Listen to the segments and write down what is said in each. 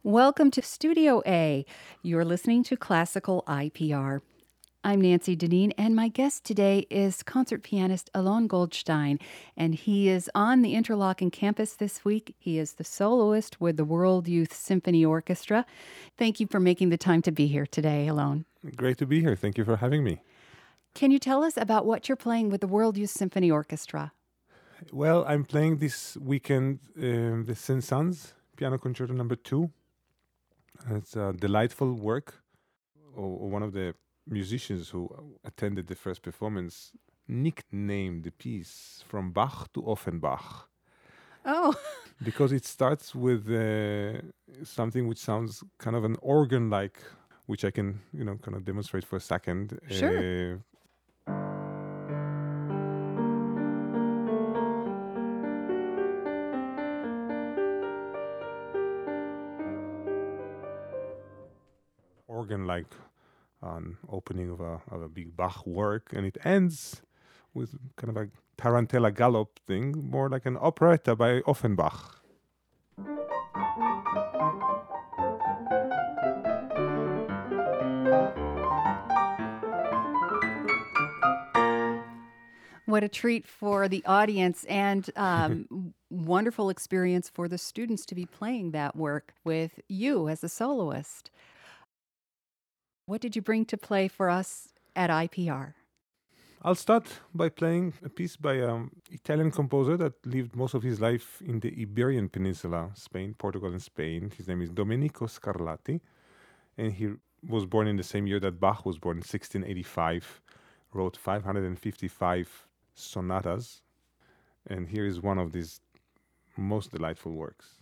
Welcome to Studio A. You're listening to Classical IPR. I'm Nancy Deneen, and my guest today is concert pianist Alon Goldstein, and he is on the Interlochen campus this week. He is the soloist with the World Youth Symphony Orchestra. Thank you for making the time to be here today, Alon. Great to be here. Thank you for having me. Can you tell us about what you're playing with the World Youth Symphony Orchestra? Well, I'm playing this weekend the Saint-Saëns Piano Concerto No. 2. It's a delightful work. One of the musicians who attended the first performance nicknamed the piece From Bach to Offenbach. Oh. Because it starts with something which sounds kind of an organ-like, which I can, kind of demonstrate for a second. Sure. Organ-like opening of a big Bach work, and it ends with kind of a tarantella gallop thing, more like an operetta by Offenbach. What a treat for the audience and wonderful experience for the students to be playing that work with you as a soloist. What did you bring to play for us at IPR? I'll start by playing a piece by an Italian composer that lived most of his life in the Iberian Peninsula, Spain, Portugal, and Spain. His name is Domenico Scarlatti, and he was born in the same year that Bach was born, in 1685, wrote 555 sonatas, and here is one of these most delightful works.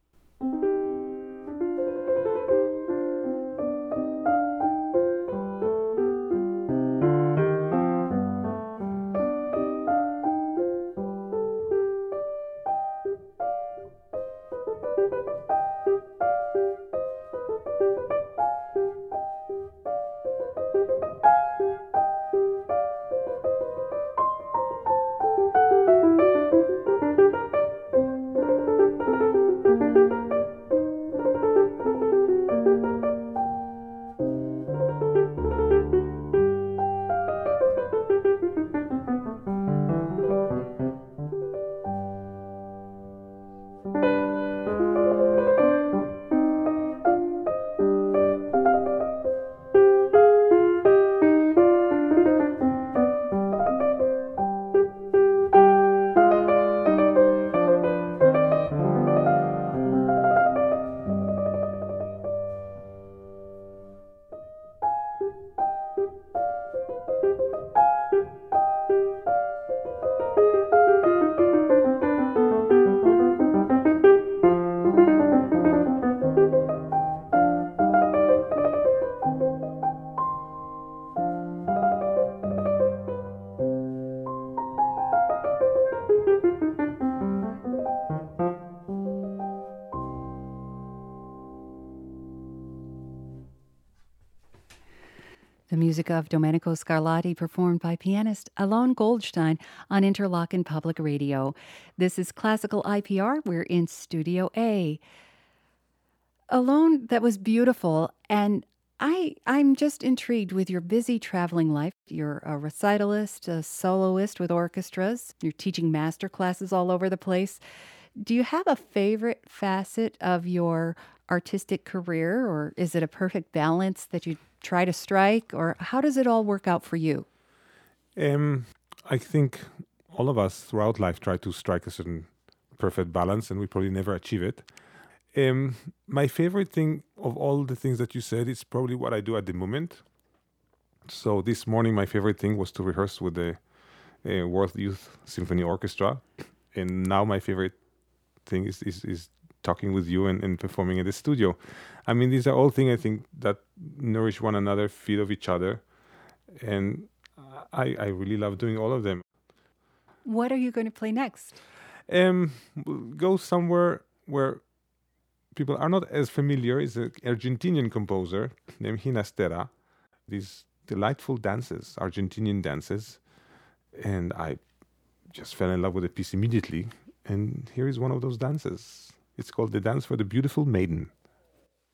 The music of Domenico Scarlatti, performed by pianist Alon Goldstein on Interlochen Public Radio. This is Classical IPR. We're in Studio A. Alon, that was beautiful, and I'm just intrigued with your busy traveling life. You're a recitalist, a soloist with orchestras. You're teaching master classes all over the place. Do you have a favorite facet of your artistic career, or is it a perfect balance that you try to strike, or how does it all work out for you? I think all of us throughout life try to strike a certain perfect balance, and we probably never achieve it. My favorite thing of all the things that you said is probably what I do at the moment. So this morning, my favorite thing was to rehearse with the World Youth Symphony Orchestra, and now my favorite thing is talking with you and performing in the studio. I mean, these are all things I think that nourish one another, feed off each other, and I really love doing all of them. What are you going to play next? We'll go somewhere where people are not as familiar. Is an Argentinian composer named Ginastera. These delightful dances, Argentinian dances, and I just fell in love with the piece immediately. And here is one of those dances. It's called The Dance for the Beautiful Maiden.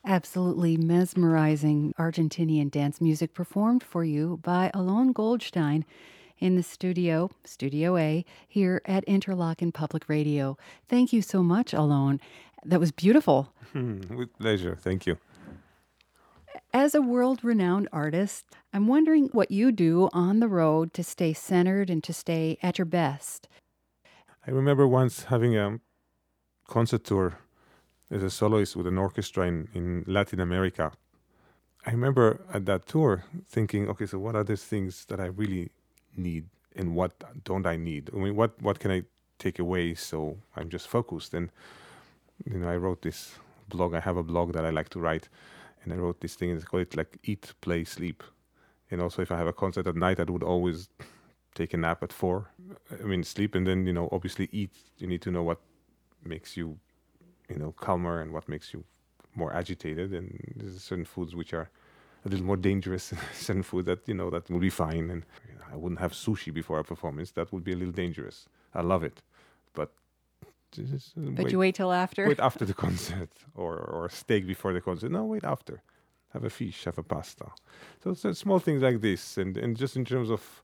Absolutely mesmerizing Argentinian dance music performed for you by Alon Goldstein in the studio, Studio A, here at Interlochen Public Radio. Thank you so much, Alon. That was beautiful. With pleasure. Thank you. As a world renowned artist, I'm wondering what you do on the road to stay centered and to stay at your best. I remember once having a concert tour as a soloist with an orchestra in Latin America. I remember at that tour thinking, okay, so what are the things that I really need and what don't I need? I mean, what can I take away so I'm just focused? And, I wrote this blog. I have a blog that I like to write. And I wrote this thing, and I call it like eat, play, sleep. And also if I have a concert at night, I would always take a nap at 4. I mean, sleep and then, obviously eat. You need to know what makes you, calmer and what makes you more agitated. And there's certain foods which are a little more dangerous, certain food that, that will be fine. And I wouldn't have sushi before a performance. That would be a little dangerous. I love it. But You wait till after? Wait after the concert, or steak before the concert. No, wait after. Have a fish, have a pasta. So small things like this, and just in terms of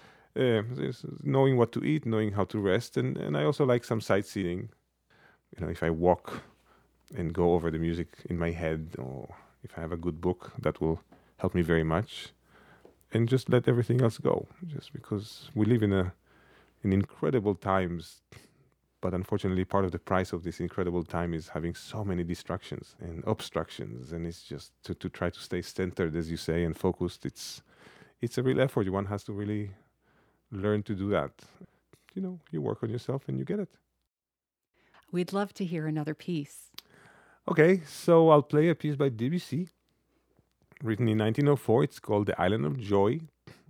knowing what to eat, knowing how to rest, and I also like some sightseeing. If I walk and go over the music in my head, or if I have a good book, that will help me very much. And just let everything else go, just because we live in incredible times. But unfortunately, part of the price of this incredible time is having so many distractions and obstructions. And it's just to try to stay centered, as you say, and focused. It's a real effort. One has to really learn to do that. You work on yourself and you get it. We'd love to hear another piece. Okay, so I'll play a piece by Debussy, written in 1904. It's called The Island of Joy.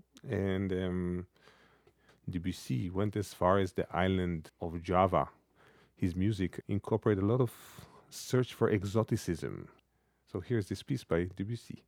And Debussy went as far as the island of Java. His music incorporated a lot of search for exoticism. So here's this piece by Debussy.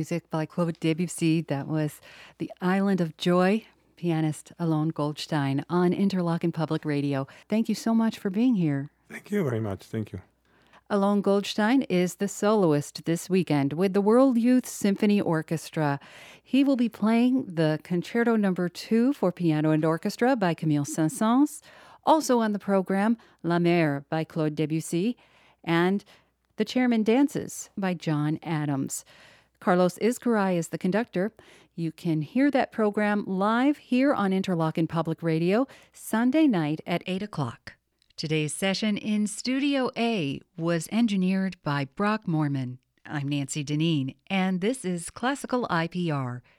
music by Claude Debussy. That was The Island of Joy, pianist Alon Goldstein on Interlochen Public Radio. Thank you so much for being here. Thank you very much. Thank you. Alon Goldstein is the soloist this weekend with the World Youth Symphony Orchestra. He will be playing the Concerto No. 2 for piano and orchestra by Camille Saint-Saëns. Also on the program, La Mer by Claude Debussy and The Chairman Dances by John Adams. Carlos Izcaray is the conductor. You can hear that program live here on Interlochen Public Radio Sunday night at 8 o'clock. Today's session in Studio A was engineered by Brock Morman. I'm Nancy Deneen, and this is Classical IPR.